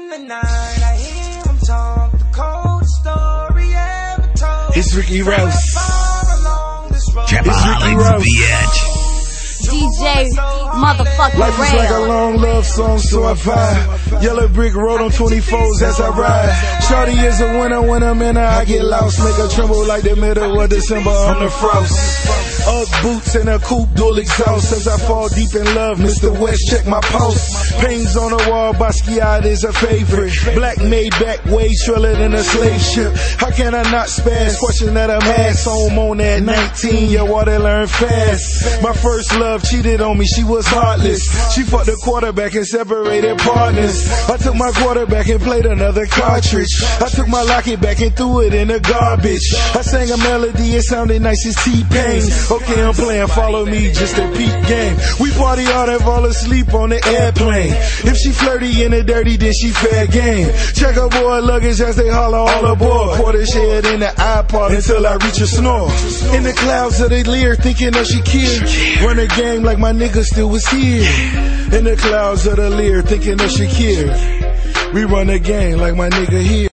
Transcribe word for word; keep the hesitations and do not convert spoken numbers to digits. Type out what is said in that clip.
the night, I hear him talk, the cold story ever told. It's Ricky Rouse. Chapel Highlands, bitch. D J motherfucking Life is like a long love song, so I vibe. Yellow brick road on twenty-fours as I ride. Shorty is a winner, when I'm in her, I get lost. Make her tremble like the middle of December on the frost. Ugg boots and a coupe dual exhaust. As I fall deep in love, Mister West, check my pulse. Pains on the wall, Basquiat is a favorite. Black made back way shriller than a slave ship. How can I not spaz? Question that I'm ass home on at nineteen. Your water learn fast. My first love cheated on me, she was heartless. She fucked the quarterback and separated partners. I took my quarterback and played another cartridge. I took my locket back and threw it in the garbage. I sang a melody, it sounded nice as T-Pain. Okay, I'm playing follow me, just a peep game. We party hard and fall asleep on the airplane. If she flirty and the dirty, then she fair game. Check her boy luggage as they holler all aboard. Portishead in the iPod until I reach a snore. In the clouds of the Lear, thinking that she killed. Run a game like my nigga still was here. In the clouds of the Lear, thinking of Shakir. We run a game like my nigga here.